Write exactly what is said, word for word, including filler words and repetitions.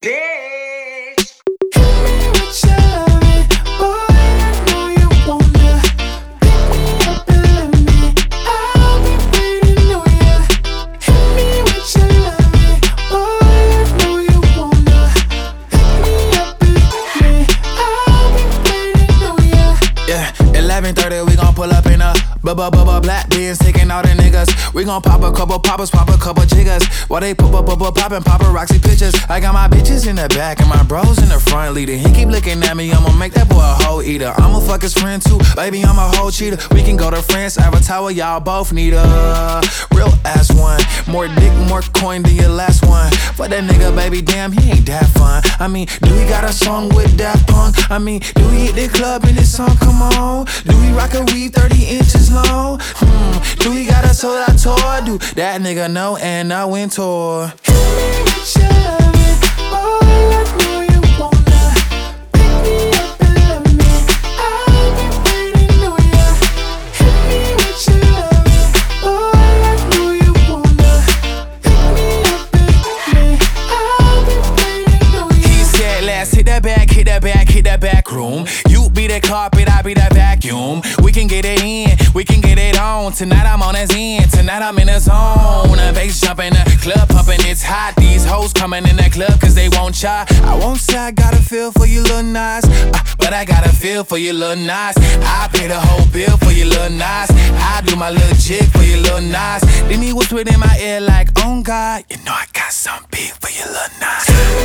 bitch. Hit me with your loving, boy, I know you wanna pick me up and love me. I'll be waiting on ya. Hit me with your loving, boy, I know you wanna pick me up and love me. I'll be waiting on ya. Yeah, eleven thirty, we gon' pull up in a bubba bubba black beans, taking all the niggas. We gon' pop a couple poppers, pop a couple jiggers. While they pop up, up, poppin' paparazzi pictures. I got my bitches in the back and my bros in the front leader. He keep looking at me, I'ma make that boy a hoe eater. I'ma fuck his friend too, baby, I'm a whole cheater. We can go to France, Avatar, y'all both need a real ass one. More dick, more coin than your last one. For that nigga, baby, damn, he ain't that fun. I mean, do he got a song with Daft Punk? I mean, do he hit the club in this song? Come on. Do he rock a weave thirty inches long? Hmm. Do he got a sold out tour? Do that nigga know and know in tour? Hit me with your loving, boy, I know you wanna pick me up and love me. I'll be waiting on ya. Hit me with your loving, boy, I know you wanna pick me up and love me. I'll be waiting on ya. He said, let's hit that back, hit that back, hit that back room. You be the carpet, I be the vacuum. We can get it in, we can get it on. Tonight I'm on his end, tonight I'm in the zone. A bass jumping, the club pumping, it's hot. These hoes coming in the club cause they won't try. I won't say I got a feel for you little nice, uh, but I got a feel for you little nice. I pay the whole bill for you little nice. I do my little jig for you little nice. Then he whispered in my ear like, oh God, you know I got some big for you little nice.